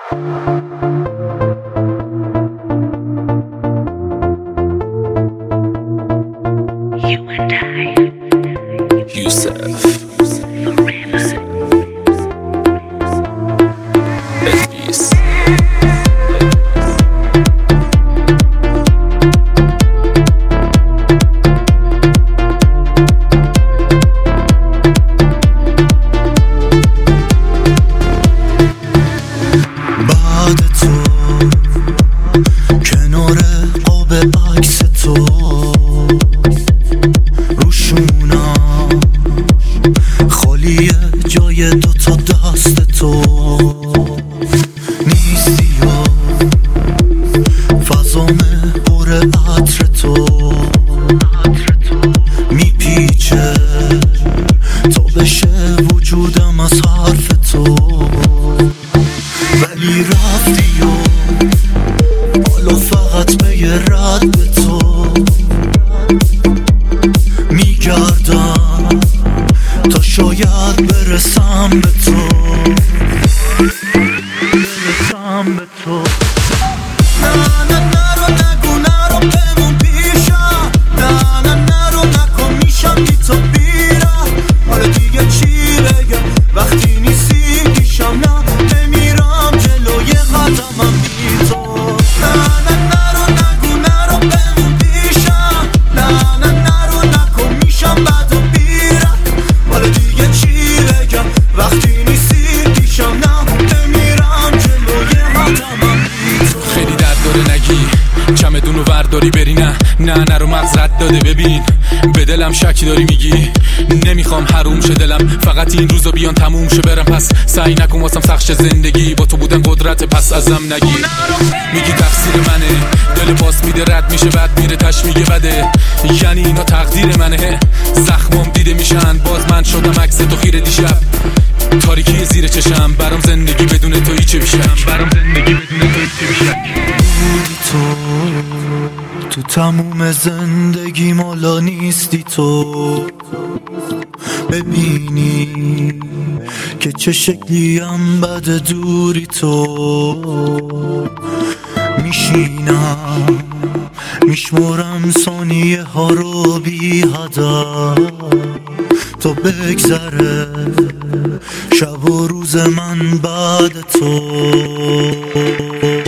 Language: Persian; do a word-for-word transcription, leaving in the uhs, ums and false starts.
You and I, Yusuf forever. Elvis بعد تو کنار قاب عکس تو روشونم خالیه جای دوتا دست تو نیستی و فضامه پر عطر تو میپیچه تا بشه وجودم از حرف تو، ولی رفتی و حالا فقط به یه رد به تو میگردم تا شاید برسم به تو برسم به تو نه نه نرو نگو نرو بمون پیشم، نه نه نرو نکن میشم بی تو بیرم، حالا دیگه چی بگم وقتی نیستی پیشم، نه نمیرم جلوی قدمم بی تو، نه نه نرو نگو نرو بمون پیشم، نه نه نرو نکن میشم بد و بیرم، حالا دیگه چی بگم وقتی نیستی پیشم، نه نمیرم جلوی قدمم بی تو. خیلی درد داره نگی چمدونو ورداری بری، نه نه نرو مغز رد داده ببین به دلم شکی داری میگی نمیخوام حروم شه دلم، فقط این روزا بیان تموم شه برم، پس سعی نکن واسم سخت شه زندگی، با تو بودن قدرت پس ازم نگی، میگی تقصیر منه دل پاس میده رد میشه بعد میره تش میگه بده، یعنی اینا تقدیر منه، زخمم دیده میشن باز من شدم عکس تو خیره دیشب، تاریکی زیر چشم برام زندگی بدون تو هیچ بیشم، برام زندگی بدون تو هیچ بیشم. تو تو تموم زندگی مالا نیستی تو، ببینی که چه شکلیم بد دوری تو، میشینم میشمرم ثانیه ها رو بی هدف تا بگذره شب و روز من بعد تو.